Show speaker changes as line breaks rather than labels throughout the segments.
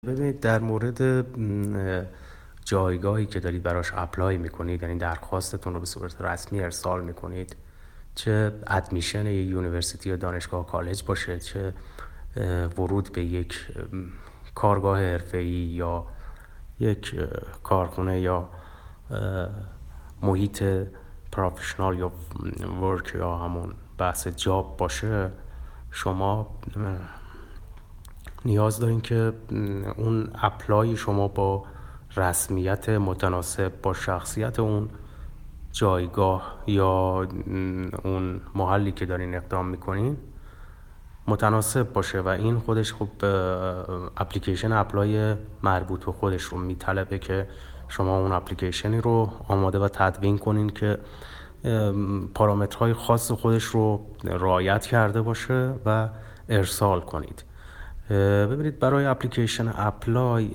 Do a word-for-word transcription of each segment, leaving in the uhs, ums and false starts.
ببینید در مورد جایگاهی که دارید براش اپلای میکنید، یعنی درخواستتون رو به صورت رسمی ارسال میکنید، چه ادمیشن یک یونیورسیتی یا دانشگاه کالج باشه، چه ورود به یک کارگاه حرفه‌ای یا یک کارخونه یا محیط پروفشنال یا ورک یا همون بحث جاب باشه، شما نیاز دارین که اون اپلای شما با رسمیت متناسب با شخصیت اون جایگاه یا اون محلی که دارین اقدام میکنین متناسب باشه و این خودش خب اپلیکیشن اپلای مربوط به خودش رو میطلبه که شما اون اپلیکیشنی رو آماده و تدوین کنین که پارامترهای خاص خودش رو رعایت کرده باشه و ارسال کنید. ببینید برای اپلیکیشن اپلای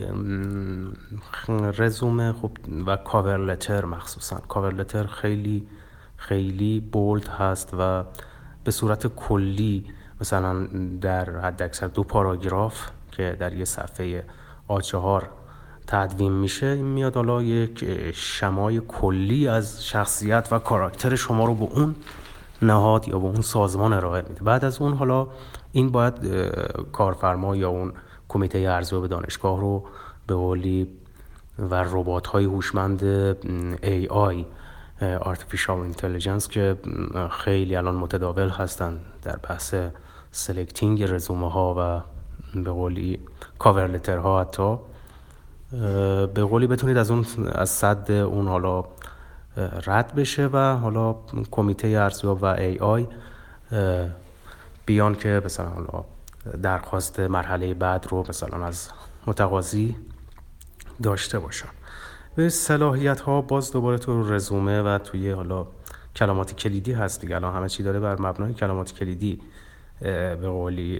رزومه خب و کاور لتر، مخصوصا کاور لتر خیلی خیلی بولد هست و به صورت کلی مثلا در حد اکثر دو پاراگراف که در یه صفحه آ چهار تدوین میشه، این میاد حالا یک شمای کلی از شخصیت و کاراکتر شما رو به اون نهاد یا به اون سازمان ارائه میده. بعد از اون حالا این باید کارفرما یا اون کمیته ارزیابی دانشگاه رو به قولی و ربات‌های هوشمند ای آی Artificial Intelligence که خیلی الان متداول هستن در بحث سلکتینگ رزومه ها و به قولی کاور لتر ها، حتی به قولی بتونید از اون از صد اون حالا رد بشه و حالا کمیته ارزیابی و ای آی بیان که مثلا حالا درخواست مرحله بعد رو مثلا از متقاضی داشته باشن. به صلاحیت ها باز دوباره تو رزومه و توی حالا کلمات کلیدی هست دیگه، الان همه چی داره بر مبنای کلمات کلیدی به قولی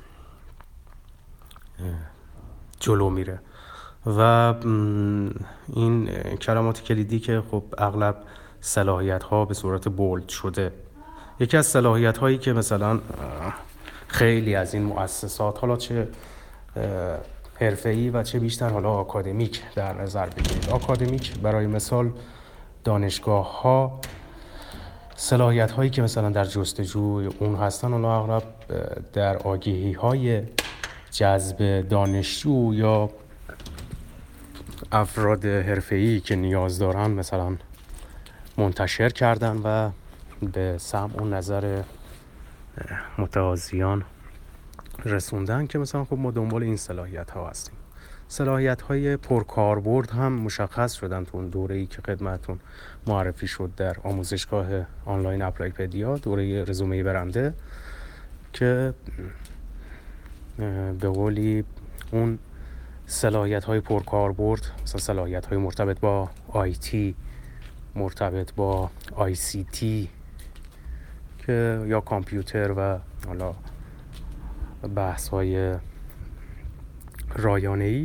جلو میره و این کلمات کلیدی که خب اغلب صلاحیت ها به صورت بولد شده. یکی از صلاحیت هایی که مثلا خیلی از این مؤسسات حالا چه حرفه‌ای و چه بیشتر حالا آکادمیک در نظر بگیرید، آکادمیک برای مثال دانشگاه ها صلاحیت هایی که مثلا در جستجوی اون هستن اونا اغلب در آگهی های جذب دانشجو یا افراد حرفه‌ای که نیاز دارن مثلا منتشر کردن و به سمع و نظر متقاضیان رسوندن که مثلا خب ما دنبال این صلاحیت ها هستیم. صلاحیت های پرکاربرد هم مشخص شدن تو اون دوره‌ای که خدمتتون معرفی شد در آموزشگاه آنلاین اپلایپدیا، دوره رزومه برنده، که به قولی اون صلاحیت های پرکاربرد مثلا صلاحیت های مرتبط با آیتی، مرتبط با آی سی تی که یا کامپیوتر و حالا بحث های رایانه‌ای